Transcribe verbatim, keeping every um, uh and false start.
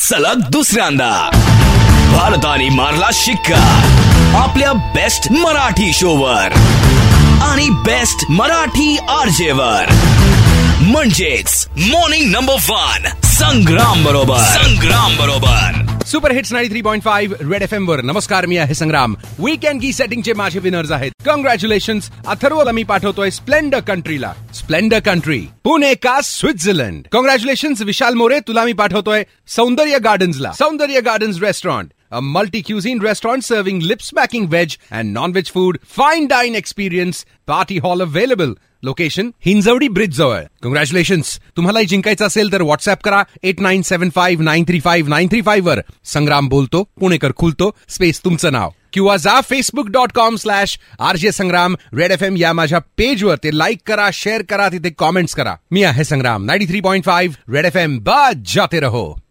सलग दुसऱ्यांदा भारताने मारला शिक्का आपल्या बेस्ट मराठी शोवर आणि बेस्ट मराठी आरजे वर, म्हणजेच मॉर्निंग नंबर वन संग्राम बरोबर संग्राम बरोबर super hits ninety three point five red F M वर. नमस्कार, मी आहे संग्राम. वीकेंड की सेटिंगचे माझे विनर्स आहेत. कॉंग्रॅच्युलेशन्स. अथर्वला मी पाठवतोय स्प्लेंडर कंट्रीला. स्प्लेंडर कंट्री पुणे का स्वित्झर्लंड. कॉंग्रॅच्युलेशन्स विशाल मोरे, तुला मी पाठवतोय सौंदर्य गार्डन्सला. Saundarya gardens restaurant, a multi-cuisine restaurant serving lip-smacking veg and non-veg food, fine dine experience, party hall available. Location Hinjawadi bridge जवळ. कॉंग्रॅच्युलेशन्स. तुम्हालाही जिंकायचं असेल तर व्हॉट्सअप करा eight nine seven five nine three five nine three five वर. संग्राम बोलतो, पुणेकर खुलतो, space तुमचं नाव. किंवा जा Facebook dot com slash RJ Sangram red F M या माझ्या पेजवर. ते लाईक करा, शेअर करा, तिथे कॉमेंट्स करा. मी आहे Sangram. Ninety three point five red F M. बजाते रहो.